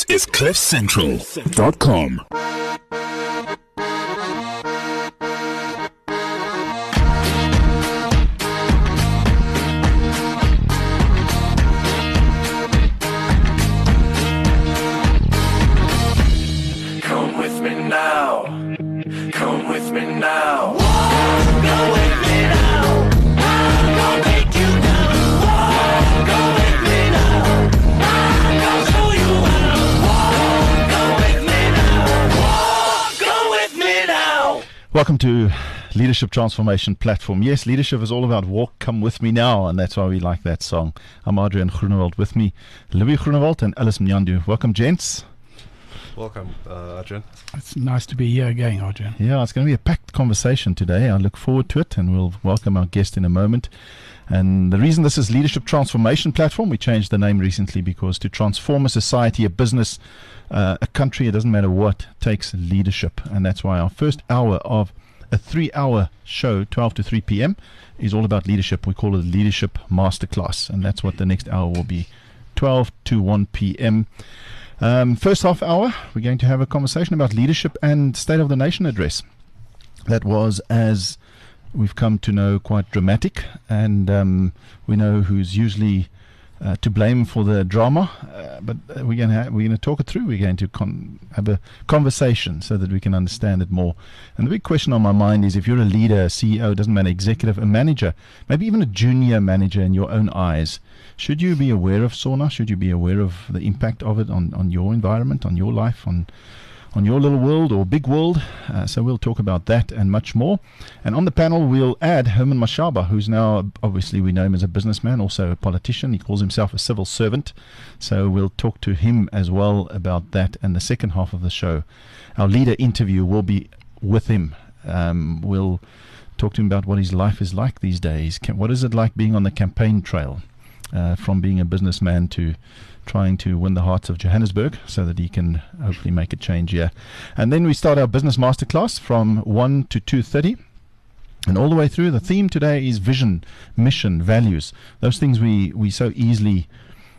is CliffCentral.com. Come with me now. Come with me now. Go with me now. I'm gonna take you down. Go with me now. I'm gonna show you how. Go with me now. Go with me now. Welcome to Leadership Transformation Platform. Yes, leadership is all about walk, come with me now, and that's why we like that song. I'm Adrian Groenewald, with me Louis Groenewald and Alice Mnyandu. Welcome, gents. Welcome, Adrian. It's nice to be here again, Adrian. Yeah, it's going to be a packed conversation today. I look forward to it, and we'll welcome our guest in a moment. And the reason this is Leadership Transformation Platform, we changed the name recently because to transform a society, a business, a country, it doesn't matter what, takes leadership. And that's why our first hour of a 3-hour show, 12 to 3 p.m., is all about leadership. We call it Leadership Masterclass, and that's what the next hour will be, 12 to 1 p.m. First half hour, we're going to have a conversation about leadership and State of the Nation address. That was, as we've come to know, quite dramatic, and we know who's usually to blame for the drama, but we're going to talk it through. We're going to have a conversation so that we can understand it more. And the big question on my mind is, if you're a leader, a CEO, doesn't matter, executive, a manager, maybe even a junior manager in your own eyes, should you be aware of SONA? Should you be aware of the impact of it on your environment, on your life, on your little world or big world? So we'll talk about that and much more. And on the panel, we'll add Herman Mashaba, who's now, obviously we know him as a businessman, also a politician. He calls himself a civil servant. So we'll talk to him as well about that. And the second half of the show, our leader interview will be with him. We'll talk to him about what his life is like these days. What is it like being on the campaign trail? From being a businessman to trying to win the hearts of Johannesburg so that he can hopefully make a change here. And then we start our business masterclass from 1 to 2:30. And all the way through, the theme today is vision, mission, values. Those things we so easily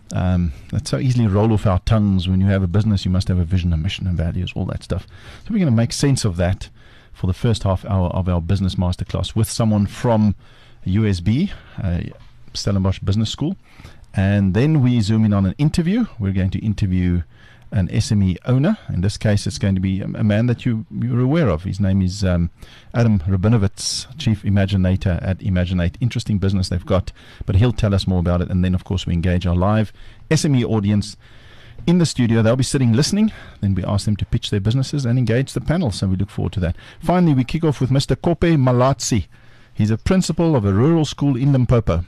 that so easily roll off our tongues. When you have a business, you must have a vision, a mission, and values, all that stuff. So we're going to make sense of that for the first half hour of our business masterclass with someone from USB, Stellenbosch Business School. And then we zoom in on an interview. We're going to interview an SME owner. In this case, it's going to be a man that you're aware of. His name is Adam Rabinovitz, Chief Imaginator at Imaginate. Interesting business they've got, but he'll tell us more about it. And then, of course, we engage our live SME audience in the studio. They'll be sitting listening. Then we ask them to pitch their businesses and engage the panel. So we look forward to that. Finally, we kick off with Mr. Kope Malatsi. He's a principal of a rural school in Limpopo,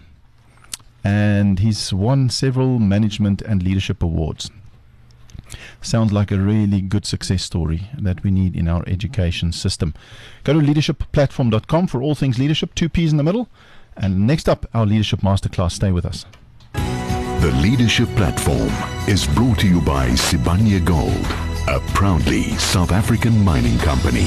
and he's won several management and leadership awards. Sounds like a really good success story that we need in our education system. Go to leadershipplatform.com for all things leadership, 2 P's in the middle. And next up, our Leadership Masterclass. Stay with us. The Leadership Platform is brought to you by Sibanye Gold, a proudly South African mining company.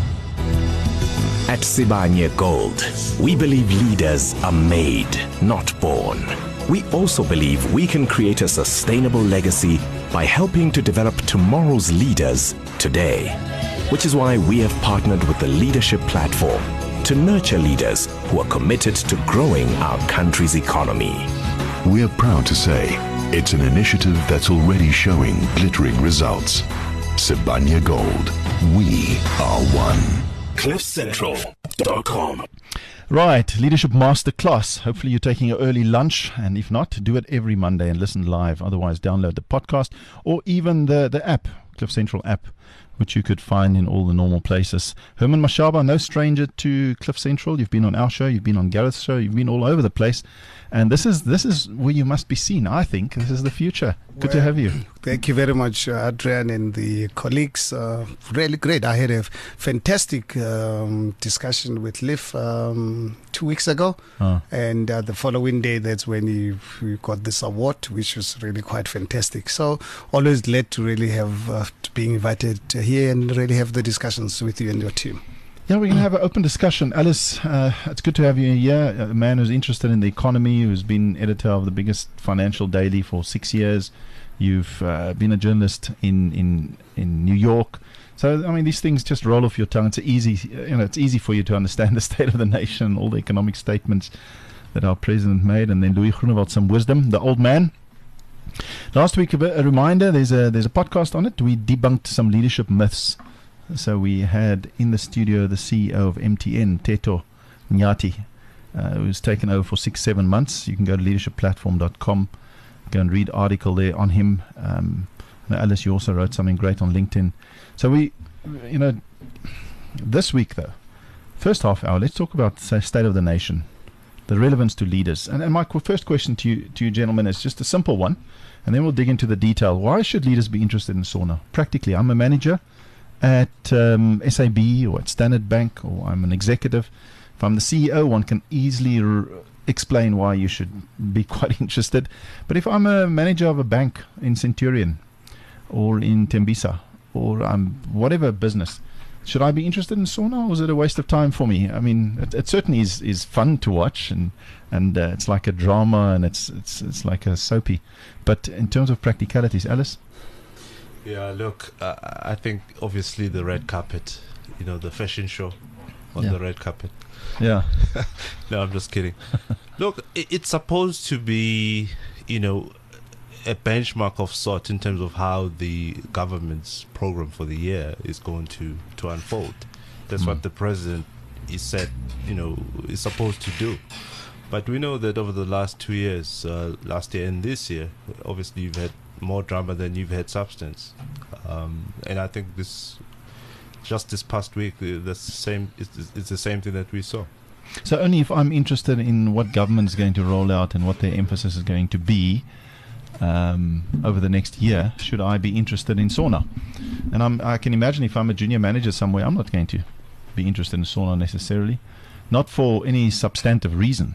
At Sibanye Gold, we believe leaders are made, not born. We also believe we can create a sustainable legacy by helping to develop tomorrow's leaders today, which is why we have partnered with the Leadership Platform to nurture leaders who are committed to growing our country's economy. We are proud to say it's an initiative that's already showing glittering results. Sibanye Gold, we are one. CliffCentral.com. Right, Leadership Masterclass. Hopefully you're taking an early lunch, and if not, do it every Monday and listen live. Otherwise, download the podcast or even the app, Cliff Central app, which you could find in all the normal places. Herman Mashaba, no stranger to Cliff Central. You've been on our show, you've been on Gareth's show, you've been all over the place. And this is where you must be seen, I think. This is the future. Good to have you. Thank you very much, Adrian and the colleagues. Really great. I had a fantastic discussion with Liv 2 weeks ago. And the following day, that's when we got this award, which was really quite fantastic. So always glad to really have being invited here and really have the discussions with you and your team. Yeah, we're going to have an open discussion. Alice, it's good to have you here. A man who's interested in the economy, who's been editor of the biggest financial daily for 6 years. You've been a journalist in New York. So, I mean, these things just roll off your tongue. It's easy for you to understand the state of the nation, all the economic statements that our president made, and then Louis Groenewald, some wisdom, the old man. Last week, a reminder, there's a podcast on it. We debunked some leadership myths. So we had in the studio the CEO of MTN, Teto Nyati, who's taken over for 6-7 months. You can go to leadershipplatform.com, go and read article there on him. Alice, you also wrote something great on LinkedIn. So we, this week though, first half hour, let's talk about the state of the nation, the relevance to leaders. And my first question to you gentlemen is just a simple one, and then we'll dig into the detail. Why should leaders be interested in SONA? Practically, I'm a manager at SAB or at Standard Bank, or I'm an executive. If I'm the CEO, one can easily explain why you should be quite interested. But if I'm a manager of a bank in Centurion or in Tembisa or whatever business, should I be interested in SONA, or is it a waste of time for me? I mean, it certainly is fun to watch, and it's like a drama, and it's like a soapy. But in terms of practicalities, Alice? Yeah, look, I think obviously the red carpet, the fashion show on the red carpet. Yeah. No, I'm just kidding. Look, it's supposed to be, a benchmark of sort in terms of how the government's program for the year is going to unfold. That's what the president is said, is supposed to do. But we know that over the last 2 years, last year and this year, obviously you've had more drama than you've had substance. And I think this past week, that's the same. It's the same thing that we saw. So only if I'm interested in what government is going to roll out and what their emphasis is going to be over the next year, should I be interested in SONA? And I can imagine if I'm a junior manager somewhere, I'm not going to be interested in SONA necessarily, not for any substantive reason.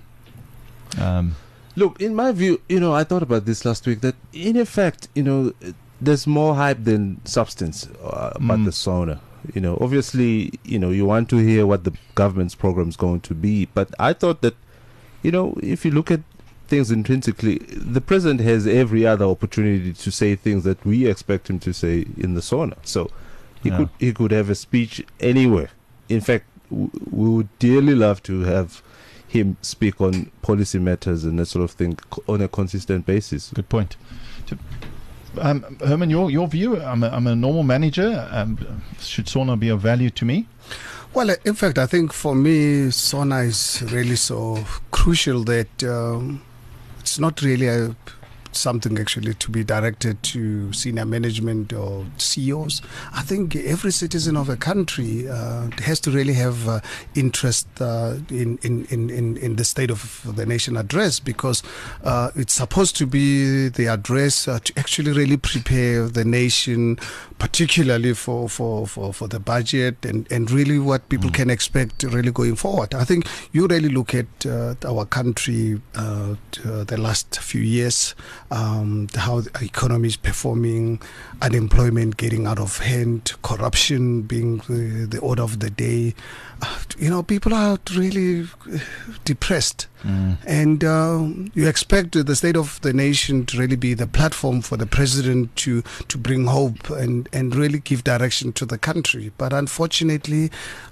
Look, in my view, I thought about this last week, that in effect, there's more hype than substance about the SONA. Obviously, you want to hear what the government's program is going to be. But I thought that, if you look at things intrinsically, the president has every other opportunity to say things that we expect him to say in the SONA. So he could have a speech anywhere. In fact, we would dearly love to have him speak on policy matters and that sort of thing on a consistent basis. Good point. Herman, your view? I'm a normal manager. Should SONA be of value to me? Well, in fact, I think for me, SONA is really so crucial that it's not really something actually to be directed to senior management or CEOs. I think every citizen of a country has to really have interest in the state of the nation address, because it's supposed to be the address to actually really prepare the nation, particularly for the budget and really what people can expect really going forward. I think you really look at our country the last few years, how the economy is performing, unemployment getting out of hand, corruption being the order of the day. People are really depressed. And you expect the state of the nation to really be the platform for the president to bring hope and really give direction to the country. But unfortunately,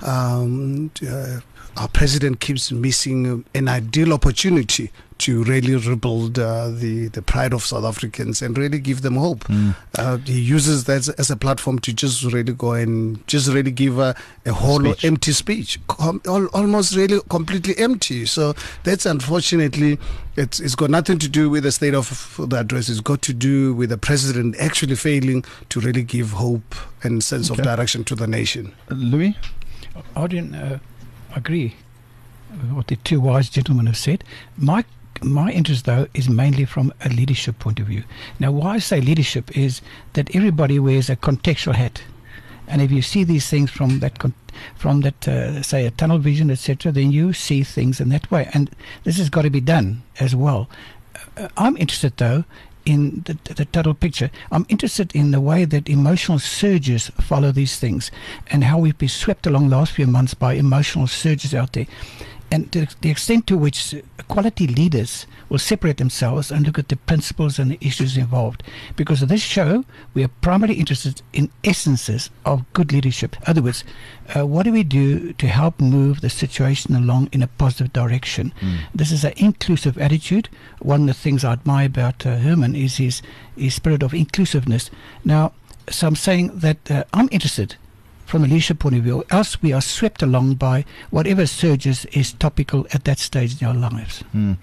our president keeps missing an ideal opportunity to really rebuild the pride of South Africans and really give them hope. He uses that as a platform to just really go and just really give a whole empty speech, almost really completely empty. So that's unfortunately, it's got nothing to do with the state of the address. It's got to do with the president actually failing to really give hope and sense of direction to the nation. Louis? I agree with what the two wise gentlemen have said. My interest, though, is mainly from a leadership point of view. Now, why I say leadership is that everybody wears a contextual hat, and if you see these things from that say a tunnel vision, etc., then you see things in that way, and this has got to be done as well. I'm interested, though, in the total picture. I'm interested in the way that emotional surges follow these things, and how we've been swept along the last few months by emotional surges out there. and the extent to which quality leaders will separate themselves and look at the principles and the issues involved. Because of this show, we are primarily interested in essences of good leadership. In other words, what do we do to help move the situation along in a positive direction? This is an inclusive attitude. One of the things I admire about Herman is his spirit of inclusiveness. Now, so I'm saying that I'm interested from a leadership point of view, else we are swept along by whatever surges is topical at that stage in our lives.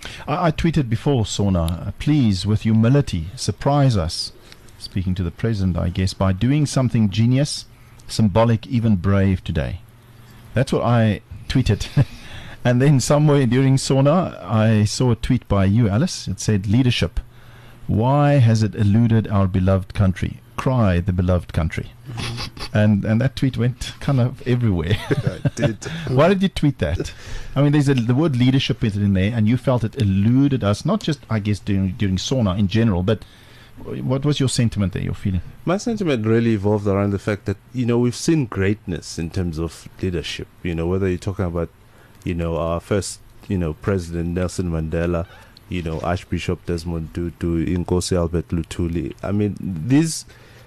I tweeted before, Sona, please, with humility, surprise us, speaking to the president, I guess, by doing something genius, symbolic, even brave today. That's what I tweeted. And then somewhere during Sona, I saw a tweet by you, Alice. It said, leadership. Why has it eluded our beloved country? Cry, the beloved country. And that tweet went kind of everywhere. I did. Why did you tweet that? I mean, there's the word leadership is in there, and you felt it eluded us, not just, I guess, during Sona in general, but what was your sentiment there, your feeling? My sentiment really evolved around the fact that, we've seen greatness in terms of leadership, whether you're talking about, our first, President Nelson Mandela, Archbishop Desmond Tutu, Inkosi Albert Luthuli. I mean, these,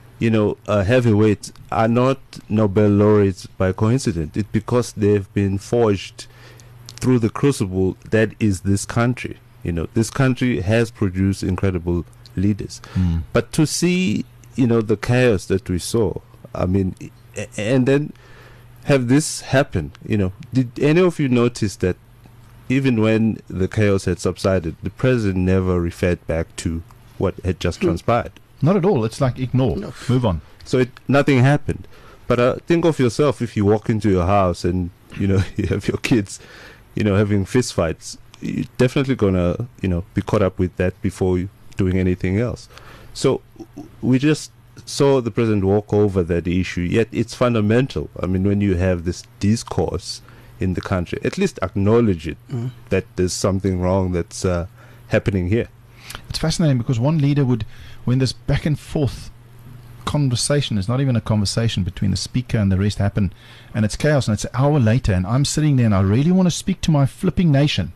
heavyweights are not Nobel laureates by coincidence. It's because they've been forged through the crucible that is this country. This country has produced incredible leaders. But to see, the chaos that we saw, I mean, and then have this happen, did any of you notice that even when the chaos had subsided, the president never referred back to what had just transpired? Not at all. It's like ignore. No. Move on. So nothing happened. But think of yourself if you walk into your house and, you have your kids, having fist fights. You're definitely going to, be caught up with that before doing anything else. So we just saw the president walk over that issue, yet it's fundamental. I mean, when you have this discourse in the country, at least acknowledge it, that there's something wrong that's happening here. It's fascinating because one leader would, when this back and forth conversation is not even a conversation between the speaker and the rest happen, and it's chaos, and it's an hour later, and I'm sitting there and I really want to speak to my flipping nation,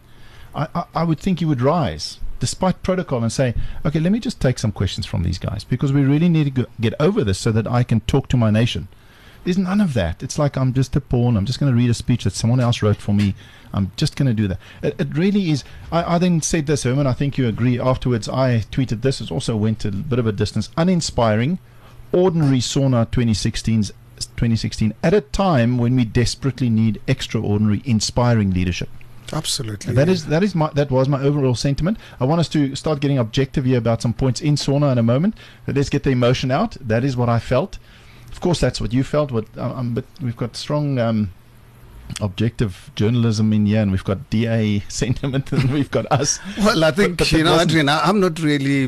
I would think you would rise despite protocol and say, okay, let me just take some questions from these guys because we really need to get over this so that I can talk to my nation. There's none of that. It's like I'm just a pawn. I'm just going to read a speech that someone else wrote for me. I'm just going to do that. It really is. I then said this, Herman, I think you agree. Afterwards, I tweeted this. It also went a bit of a distance. Uninspiring, ordinary Sona 2016 at a time when we desperately need extraordinary, inspiring leadership. Absolutely. That was my overall sentiment. I want us to start getting objective here about some points in Sona in a moment. But let's get the emotion out. That is what I felt. Of course, that's what you felt. But we've got strong objective journalism in here, and we've got DA sentiment, and we've got us. Well, I think, Adrian, I'm not really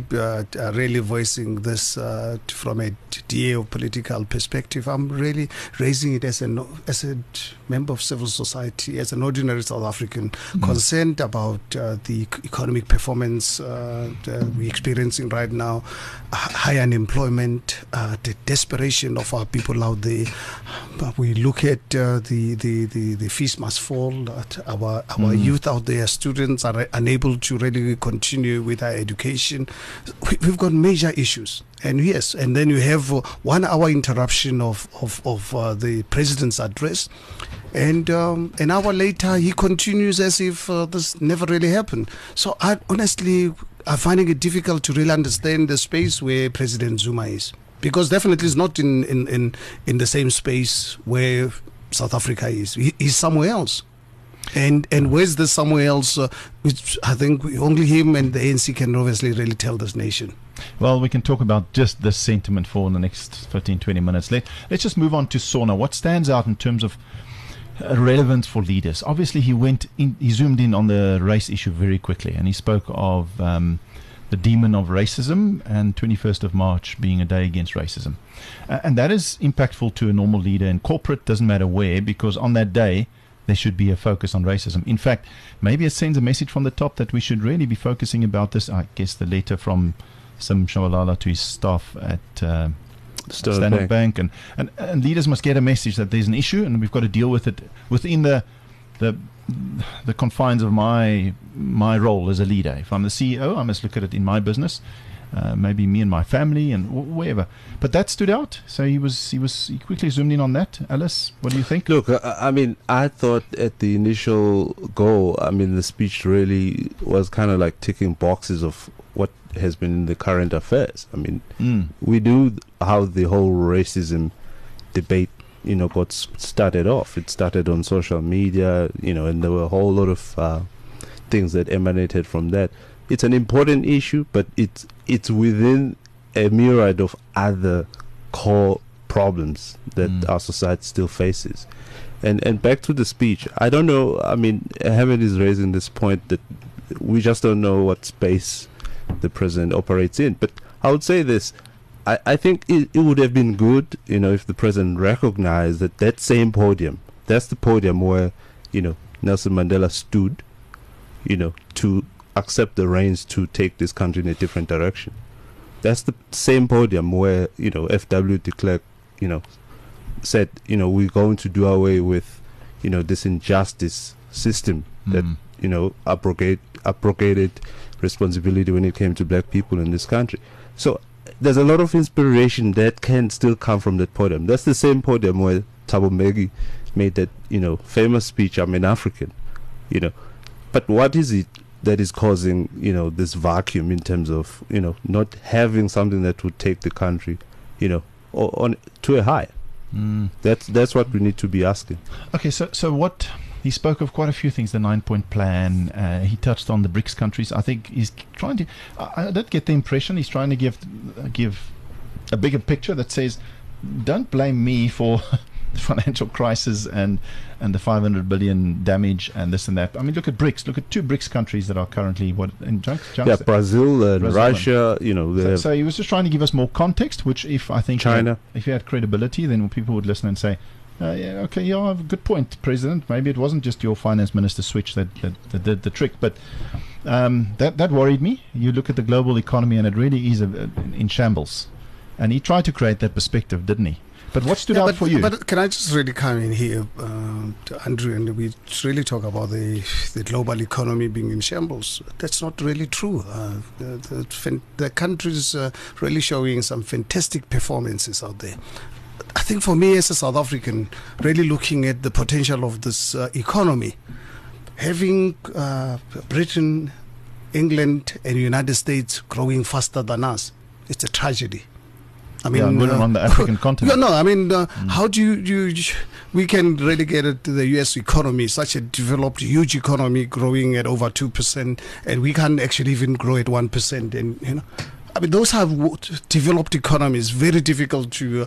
voicing this from a DA or political perspective. I'm really raising it as a member of civil society, as an ordinary South African, concerned about the economic performance we're experiencing right now, high unemployment, the desperation of our people out there. But we look at the fees must fall. Our youth out there, students are unable to really continue with our education. We've got major issues. And yes, and then you have 1 hour interruption of the president's address, and an hour later he continues as if this never really happened. So I finding it difficult to really understand the space where President Zuma is, because definitely it's not in the same space where South Africa is. He's somewhere else. And where's this somewhere else, which I think only him and the ANC can obviously really tell this nation. Well, we can talk about just this sentiment for the next 15-20 minutes. Let's just move on to Sona. What stands out in terms of relevance for leaders? Obviously, he zoomed in on the race issue very quickly, and he spoke of the demon of racism and 21st of March being a day against racism. And that is impactful to a normal leader in corporate, doesn't matter where, because on that day, there should be a focus on racism. In fact, maybe it sends a message from the top that we should really be focusing about this. I guess the letter from Sim Shabalala to his staff at Standard Bank. And leaders must get a message that there's an issue and we've got to deal with it within the the confines of my role as a leader. If I'm the CEO, I must look at it in my business, maybe me and my family and wherever. But that stood out. So he quickly zoomed in on that. Alice, what do you think? Look, I mean, I thought at the initial go, I mean, the speech really was kind of like ticking boxes of what has been in the current affairs. I mean, we knew how the whole racism debate, got started off. It started on social media, and there were a whole lot of things that emanated from that. It's an important issue, but it's within a myriad of other core problems that our society still faces. And back to the speech, I don't know, I mean, Hamid is raising this point that we just don't know what space the president operates in. But I would say this, I think it would have been good, if the president recognized that same podium, that's the podium where, Nelson Mandela stood, to accept the reins to take this country in a different direction. That's the same podium where, FW de Klerk, said, we're going to do away with, this injustice system that, abrogated responsibility when it came to black people in this country. So there's a lot of inspiration that can still come from that podium. That's the same podium where Thabo Mbeki made that, famous speech, I'm an African, But what is it that is causing, this vacuum in terms of, not having something that would take the country, on to a high? That's what we need to be asking. Okay, so what he spoke of quite a few things, the 9-point plan. He touched on the BRICS countries. I think he's trying to. I did get the impression he's trying to give a bigger picture that says, don't blame me for the financial crisis and the 500 billion damage and this and that. I mean, look at BRICS. Look at 2 BRICS countries that are currently Brazil and Russia. So he was just trying to give us more context. Which, if I think China, if he had credibility, then people would listen and say, good point, President. Maybe it wasn't just your finance minister switch that did the trick, but that worried me. You look at the global economy, and it really is in shambles. And he tried to create that perspective, didn't he? But what stood out for you? But can I just really come in here, to Andrew, and we really talk about the global economy being in shambles? That's not really true. The country's really showing some fantastic performances out there. I think for me as a South African, really looking at the potential of this economy, having Britain, England and the United States growing faster than us, it's a tragedy. I mean, we're on the African continent. How do we can relegate it to the U.S. economy, such a developed, huge economy growing at over 2%, and we can't actually even grow at 1%. And I mean, those have developed economies. Very difficult to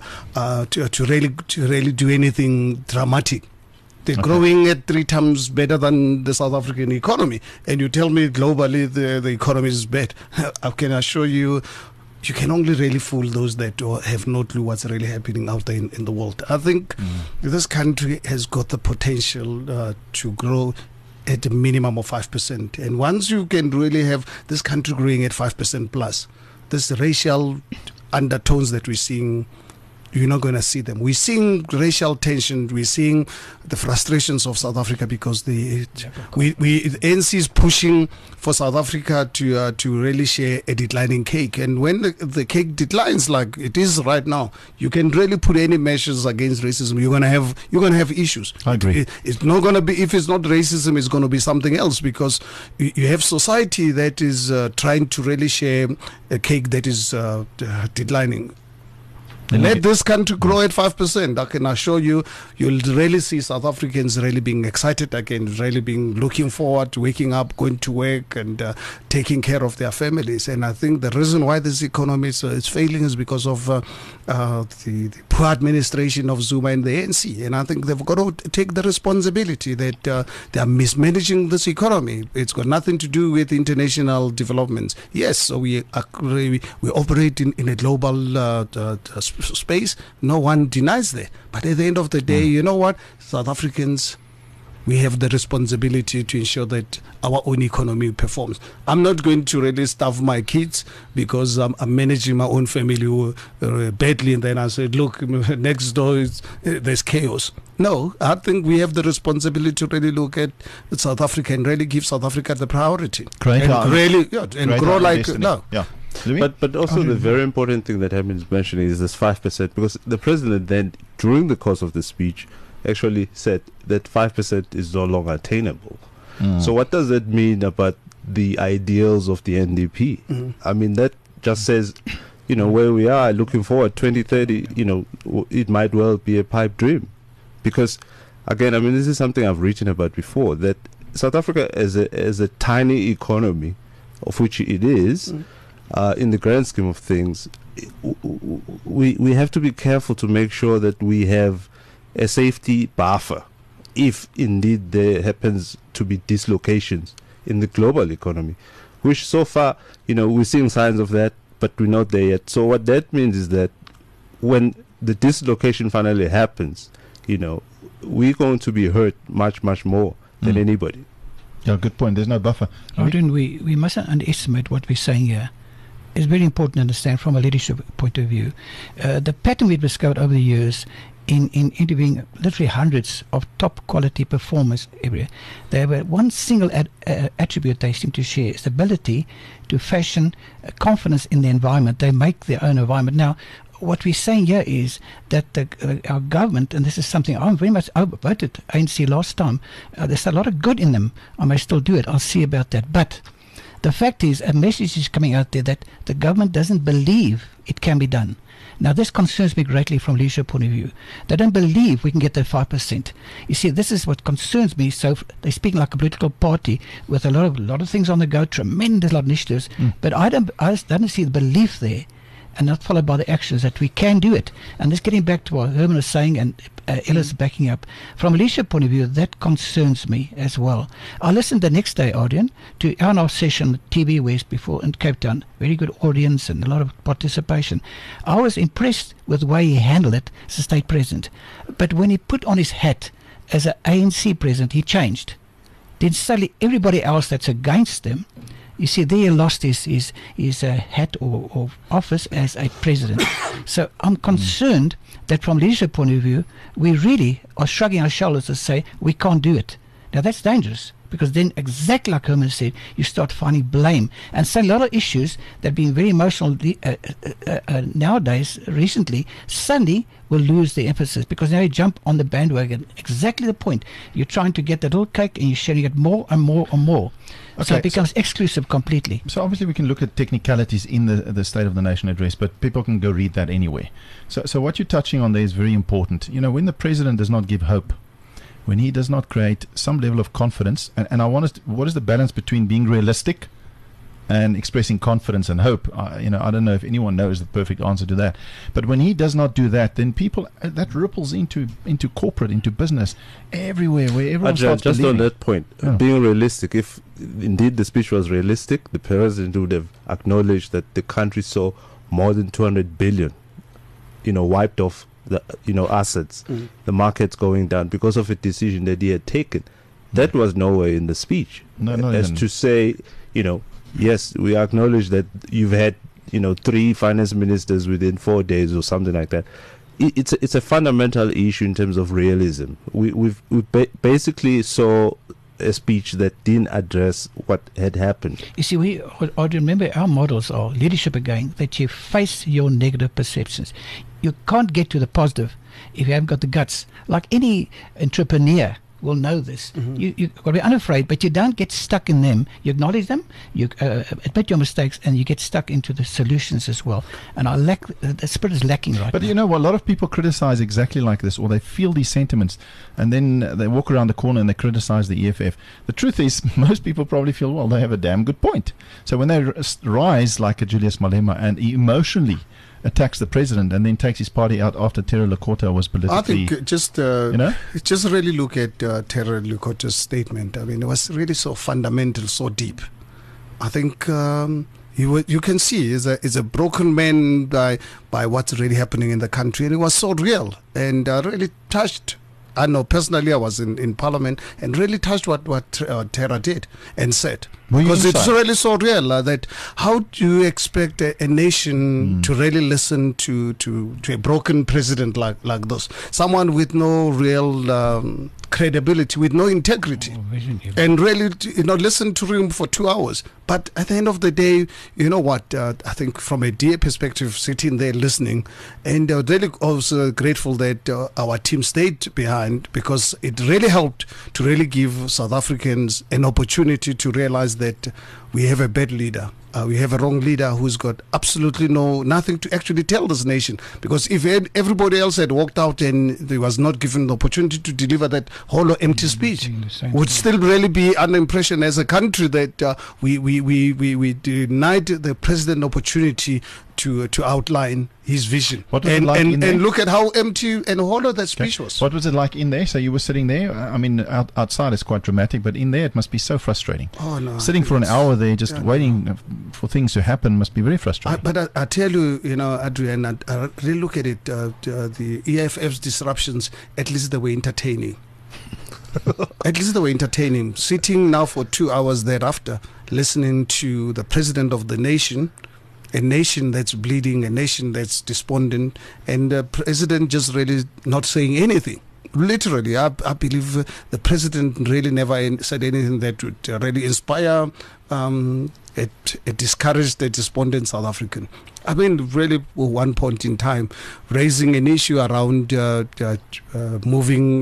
really do anything dramatic. They're growing at 3 times better than the South African economy, and you tell me globally the economy is bad. I can assure you. You can only really fool those that have no clue what's really happening out there in the world. I think this country has got the potential to grow at a minimum of 5%. And once you can really have this country growing at 5% plus, this racial undertones that we're seeing, you're not going to see them. We're seeing racial tension. We're seeing the frustrations of South Africa because the ANC is pushing for South Africa to really share a declining cake. And when the cake declines like it is right now, you can really put any measures against racism. You're gonna have issues. I agree. It's not going to be, if it's not racism, it's going to be something else, because you have society that is trying to really share a cake that is declining. Let this country grow at 5%. I can assure you, you'll really see South Africans really being excited again, really being looking forward to waking up, going to work, and taking care of their families. And I think the reason why this economy is failing is because of the poor administration of Zuma and the ANC. And I think they've got to take the responsibility that they are mismanaging this economy. It's got nothing to do with international developments. Yes, so we operate in a global space. No one denies that. But at the end of the day, you know what? South Africans we have the responsibility to ensure that our own economy performs. I'm not going to really starve my kids because I'm managing my own family badly, and then I said, look, next door there's chaos. No, I think we have the responsibility to really look at South Africa and really give South Africa the priority. Create our- really, yeah, and Create grow our like destiny. no. Yeah. Louis? But also the very important thing that Hammond's mentioning is this 5%, because the president then, during the course of the speech, actually said that 5% is no longer attainable. So what does that mean about the ideals of the NDP? I mean, that just says, where we are looking forward, 2030, it might well be a pipe dream. Because, again, I mean, this is something I've written about before, that South Africa as a tiny economy, of which it is, in the grand scheme of things, we have to be careful to make sure that we have a safety buffer if indeed there happens to be dislocations in the global economy, which so far, we're seeing signs of that, but we're not there yet. So what that means is that when the dislocation finally happens, we're going to be hurt much, much more than anybody. Yeah, good point. There's no buffer. Arden, we mustn't underestimate what we're saying here. It's very important to understand from a leadership point of view. The pattern we've discovered over the years in interviewing literally hundreds of top quality performers everywhere, they have one single attribute they seem to share is the ability to fashion confidence in the environment. They make their own environment. Now, what we're saying here is that our government, and this is something I voted ANC last time, there's a lot of good in them. I may still do it. I'll see about that. But the fact is, a message is coming out there that the government doesn't believe it can be done. Now, this concerns me greatly from leadership point of view. They don't believe we can get that 5%. You see, this is what concerns me. So they're speaking like a political party with a lot of things on the go, tremendous lot of initiatives. But I don't see the belief there, and not followed by the actions that we can do it. And this getting back to what Herman was saying and Ellis backing up, from a leadership point of view, that concerns me as well. I listened the next day, Adrian, to our session with TV West before in Cape Town. Very good audience and a lot of participation. I was impressed with the way he handled it as a state president. But when he put on his hat as an ANC president, he changed. Then suddenly everybody else that's against him, you see, there he lost his hat or office as a president. So I'm concerned that from leadership point of view, we really are shrugging our shoulders to say we can't do it. Now that's dangerous, because then, exactly like Herman said, you start finding blame. And so a lot of issues that have been very emotional nowadays, recently, suddenly will lose their emphasis, because now you jump on the bandwagon. Exactly the point. You're trying to get the little cake and you're sharing it more and more and more. Okay, so it becomes exclusive completely. So obviously we can look at technicalities in the State of the Nation address, but people can go read that anyway. So what you're touching on there is very important. When the president does not give hope, when he does not create some level of confidence, and I want us to, what is the balance between being realistic and expressing confidence and hope? I don't know if anyone knows the perfect answer to that. But when he does not do that, then people, that ripples into corporate, into business, everywhere, where everyone starts just believing. on that point, being realistic, if indeed the speech was realistic, the president would have acknowledged that the country saw more than 200 billion, wiped off the assets, the markets going down because of a decision that he had taken. That was nowhere in the speech. No, as to say, yes, we acknowledge that you've had 3 finance ministers within 4 days or something like that. It's a fundamental issue in terms of realism. We basically saw a speech that didn't address what had happened. You see, I remember our models are leadership again, that you face your negative perceptions. You can't get to the positive if you haven't got the guts. Like any entrepreneur will know this. You've got to be unafraid, but you don't get stuck in them. You acknowledge them, you admit your mistakes, and you get stuck into the solutions as well. And the spirit is lacking right now. But a lot of people criticize exactly like this, or they feel these sentiments, and then they walk around the corner and they criticize the EFF. The truth is, most people probably feel, well, they have a damn good point. So when they rise like a Julius Malema and emotionally attacks the president and then takes his party out after Terra Lekota was politically... I think just really look at Terra Lekota's statement. I mean, it was really so fundamental, so deep. I think you can see is a broken man by what's really happening in the country, and it was so real and really touched I know personally I was in Parliament and really touched what Terra did and said. Were you Because it's inside? really so real that how do you expect a nation to really listen to a broken president like this? Someone with no real credibility, with no integrity. And really, listen to him for 2 hours. But at the end of the day, you know what? I think from a DA perspective, sitting there listening, and really also grateful that our team stayed behind, because it really helped to really give South Africans an opportunity to realize that we have a bad leader. We have a wrong leader who's got absolutely nothing to actually tell this nation. Because if everybody else had walked out and they was not given the opportunity to deliver that hollow, empty speech, would still really be an impression as a country that we denied the president opportunity to outline his vision. What was it like in there? And look at how empty and hollow that speech was. What was it like in there? So you were sitting there. I mean, outside is quite dramatic, but in there it must be so frustrating. Oh no! Sitting for an hour there, just waiting for things to happen, must be very frustrating. But I tell you, Adrian, I really look at it. The EFF's disruptions, at least they were entertaining. At least they were entertaining. Sitting now for 2 hours thereafter, listening to the president of the nation, a nation that's bleeding, a nation that's despondent, and the president just really not saying anything. Literally, I believe the president really never said anything that would really inspire, discourage the despondent South African. I mean, really, at one point in time, raising an issue around moving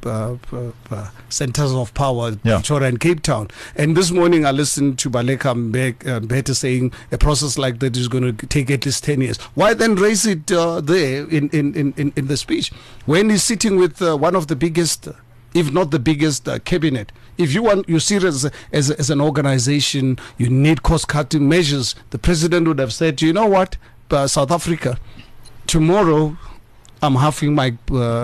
centers of power, Pretoria and Cape Town. And this morning, I listened to Baleka Mbete saying a process like that is going to take at least 10 years. Why then raise it there in the speech when he's sitting with one of the biggest, if not the biggest, cabinet? If you're serious as an organization, you need cost-cutting measures. The president would have said, you know what, South Africa, tomorrow I'm halving my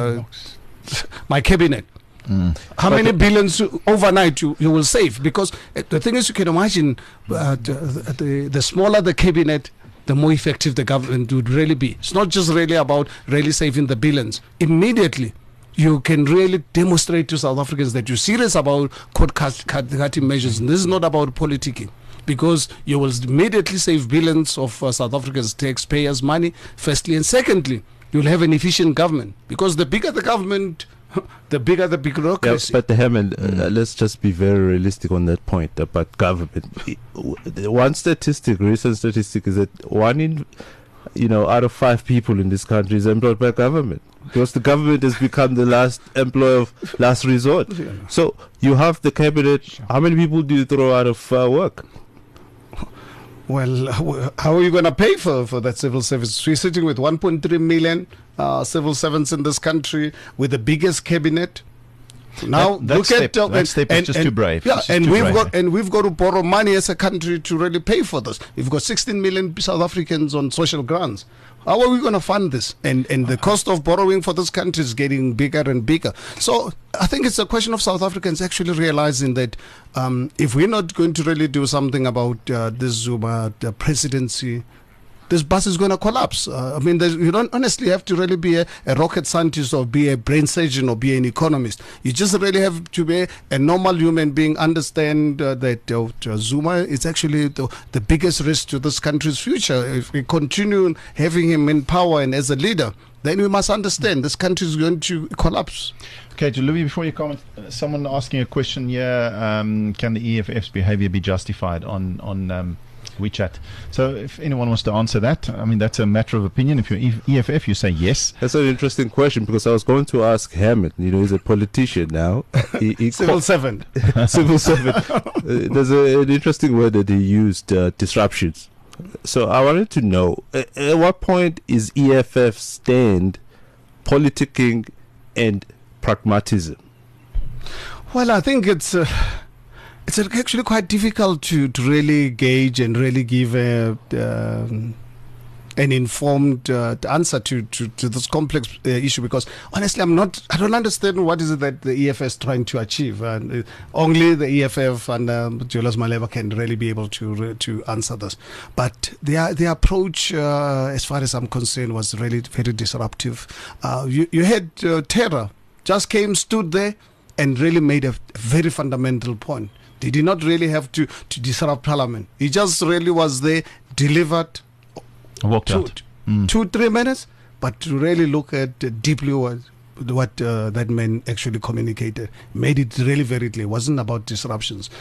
cabinet. How many billions overnight you will save? Because the thing is, you can imagine the smaller the cabinet, the more effective the government would really be. It's not just really about really saving the billions. Immediately, you can really demonstrate to South Africans that you're serious about cost-cutting measures. And this is not about politicking, because you will immediately save billions of South Africans' taxpayers' money, firstly. And secondly, you'll have an efficient government, because the bigger the government, the bigger the bureaucracy. Yeah, but Hammond, let's just be very realistic on that point about government. One recent statistic is that out of 5 people in this country is employed by government, because the government has become the last employer of last resort. So you have the cabinet. How many people do you throw out of work? Well, how are you going to pay for that civil service? We're sitting with 1.3 million civil servants in this country, with the biggest cabinet. Now that step is just too brave. Yeah, and we've got to borrow money as a country to really pay for this. We've got 16 million South Africans on social grants. How are we going to fund this? And the cost of borrowing for this country is getting bigger and bigger. So I think it's a question of South Africans actually realizing that if we're not going to really do something about this Zuma presidency, this bus is going to collapse. I mean, you don't honestly have to really be a rocket scientist or be a brain surgeon or be an economist. You just really have to be a normal human being, understand that Zuma is actually the biggest risk to this country's future. If we continue having him in power and as a leader, then we must understand this country is going to collapse. Okay, to Louis, before you comment, someone asking a question here, can the EFF's behavior be justified on WeChat? So if anyone wants to answer that, I mean, that's a matter of opinion. If you're EFF, you say yes. That's an interesting question, because I was going to ask Hammond. He's a politician now. Civil servant. Civil servant. There's an interesting word that he used, disruptions. So I wanted to know, at what point is EFF stand politicking and pragmatism? Well, I think it's actually quite difficult to really gauge and really give an informed answer to this complex issue, because honestly I don't understand what is it that the EFF is trying to achieve, and only the EFF and Julius Malema can really be able to answer this. But the approach, as far as I'm concerned, was really very disruptive. You had Terra just came, stood there, and really made a very fundamental point. They did not really have to disrupt Parliament. He just really was there, delivered, walked out. 2-3 minutes, but to really look at deeply what that man actually communicated, made it really very clear. It wasn't about disruptions.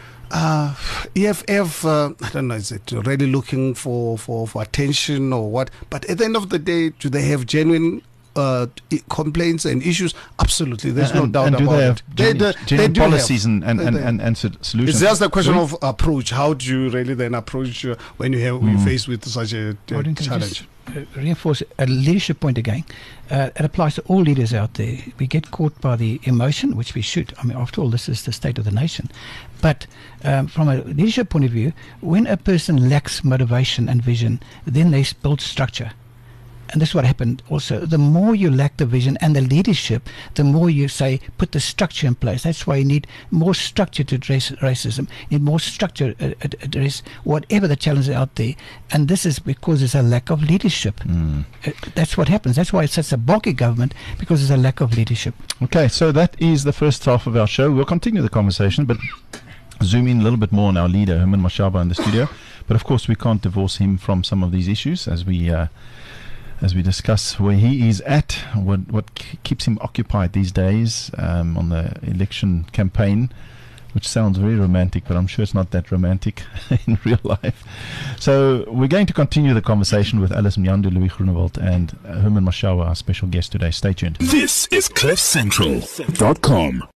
EFF, I don't know, is it really looking for attention or what? But at the end of the day, do they have genuine complaints and issues? Absolutely, there's no doubt about it. They do policies and solutions. It's just a question of approach. How do you really then approach when you're faced with such a challenge? Reinforce a leadership point again. It applies to all leaders out there. We get caught by the emotion, which we should. I mean, after all, this is the state of the nation. But from a leadership point of view, when a person lacks motivation and vision, then they build structure. And this is what happened also. The more you lack the vision and the leadership, the more you say, put the structure in place. That's why you need more structure to address racism. You need more structure to address whatever the challenges out there. And this is because there's a lack of leadership. That's what happens. That's why it's such a bulky government, because there's a lack of leadership. Okay, so that is the first half of our show. We'll continue the conversation, but zoom in a little bit more on our leader, Herman Mashaba, in the studio. But of course, we can't divorce him from some of these issues as we discuss where he is at, what keeps him occupied these days on the election campaign, which sounds very romantic, but I'm sure it's not that romantic in real life. So we're going to continue the conversation with Alice Mnyandu, Louis Groenewald, and Herman Mashaba, our special guest today. Stay tuned. This is CliffCentral.com.